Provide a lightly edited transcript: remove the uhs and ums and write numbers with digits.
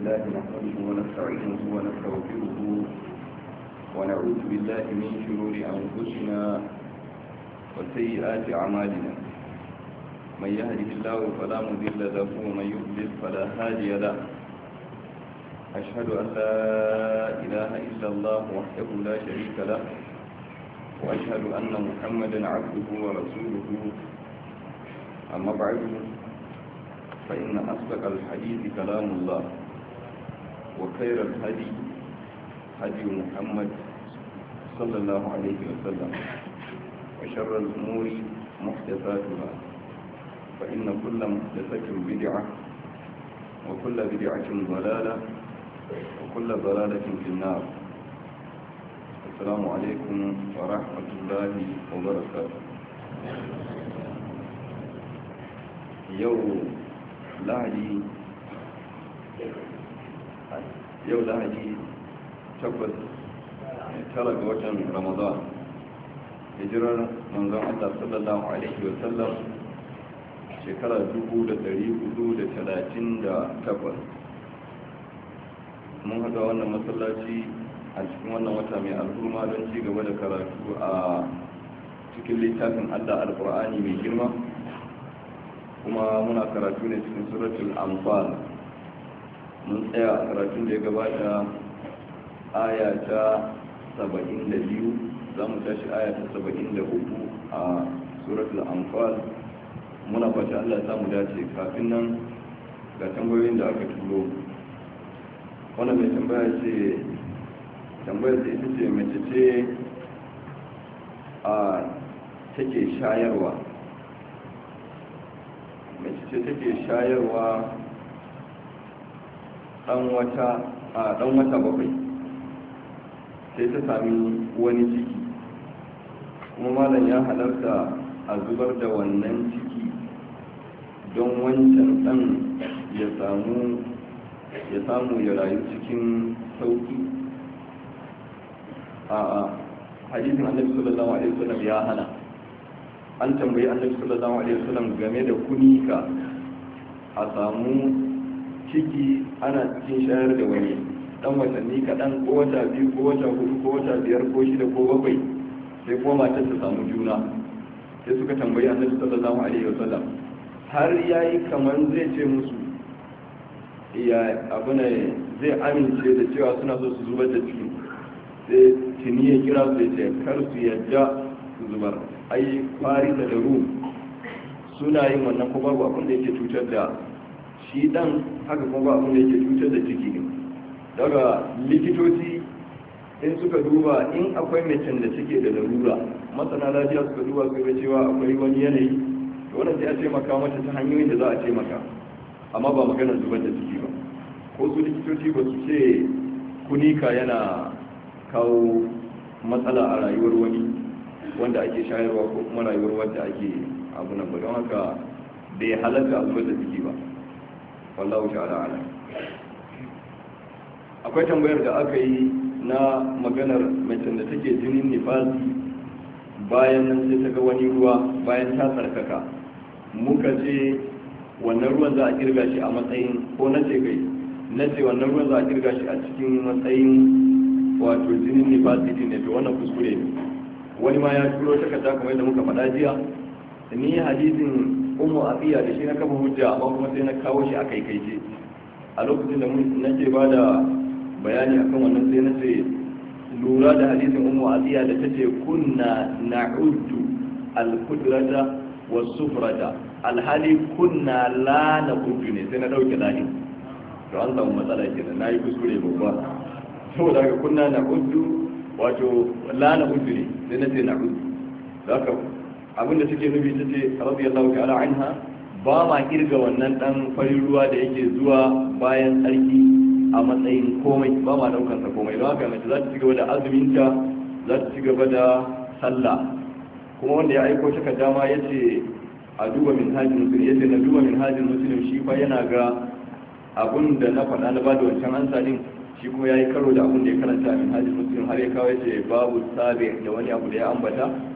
لله نحمده ونستعينه ونستغفره ونعوذ بالله من شرور أنفسنا وسيئات أعمالنا من يهده الله فلا مضل له ومن يضلل فلا هادي له أشهد أن لا إله إلا الله وحده لا شريك له وأشهد أن محمدا عبده ورسوله أما بعد فإن أصدق الحديث كلام الله وخير الهدي هدي محمد صلى الله عليه وسلم وشر الأمور محدثاتها فإن كل محدثة بدعة وكل بدعة ضلالة وكل ضلالة في النار. السلام عليكم ورحمة الله وبركاته. yau lahadi tara ga watan ramadan hijirar manzon Allah sallallahu alaihi wa sallam shekara 1438 mun haɗa wannan masallaci a cikin wannan wata mai al'umma don ci gaba da karatu a cikin littafin Allah alqur'ani mai girma, kuma muna karatu ne cikin suratul anfal. mun tsaya a karatun da ya gabata aya ta 72, za mu tashi aya ta 73 a suratul anfal. muna fata Allah ya samu dace. kafin nan ga tambayoyin da aka turo. wannan mai tambayar da ita ce mace ce a take shayarwa dan wata bakwai sai ta sami wani ciki, kuma malam ya halarta a zubar da wannan ciki don wancan dan ya samu ya rayu cikin sauki. a hadisin annabi sallallahu alaihi wasallam ya hana. an tambayi annabi sallallahu alaihi wasallam game da kunika a samu ciki ana cikin shayar da wani dan watanni kaɗan, ko wata biyu ko wata hudu ko wata biyar ko shida ko bakwai, sai kuma matar ta samu juna. sai suka tambayi annabi sallallahu alaihi wasallam, har yayi kamar zai ce musu ya abu ne zai amince da cewa suna so su zubar da ciki, sai tuni ya kira su ya ce kar su yadda su zubar. ai farisa da rum suna yin wannan, ko babu abin da yake cutar da shi dan, haka kuma abin da yake cutar da ciki. daga likitoci in suka duba in akwai macen da take da larura, masana lafiya suka duba su ga cewa akwai wani yanayi, to wannan sai a taimaka mata ta hanyoyin da za a taimaka, amma ba maganar zubar da ciki ba. ko su likitoci ba su ce kunika yana kawo matsala a rayuwar wani wanda ake shayarwa ko kuma rayuwar wanda ake abu nan ba, don haka bai halatta a zubar da ciki ba. wallahu ta'ala ala. akwai tambayar da aka yi na maganar macen da take jinin nifasi, bayan nan sai ta ga wani ruwa bayan ta tsarkaka. muka ce wannan ruwan za a kirga shi a matsayin, ko na ce wannan ruwan za a kirga shi a cikin matsayin wato jinin nifasi ne, to wannan kuskure ne. wani ma ya turo takarda kamar yadda muka faɗa jiya, ni hadisin ummu afiya da shi na kafa hujja, amma kuma sai na kawo shi a kaikaice. a lokacin da nake ba da bayani akan wannan sai na ce lura da hadisin ummu afiya da ta ce kunna na'uddu al-qudrata was-sufrata, alhali kunna la na'uddu ne, sai na dauke lahi. to an samu matsala kenan, nayi kuskure babba. saboda haka kunna na'uddu wato la na'uddu ne, sai na ce na'uddu. zaka abinda take nufi ta ce radiyallahu ta'ala anha, ba ma kirga wannan dan farin ruwa da yake zuwa bayan tsarki a matsayin komai, ba ma daukar sa komai. don haka mace za ta ci gaba da azuminta, za ta ci gaba da sallah. kuma wanda ya aiko ta dama yace a duba minhajin muslim, yace na duba minhajin muslim, shi fa yana ga abun da na faɗa na bada wancan ansa din, shi kuma yayi karo da abun da ya karanta a minhajin muslim, har ya kawo yace babu sabi da wani abu da ya ambata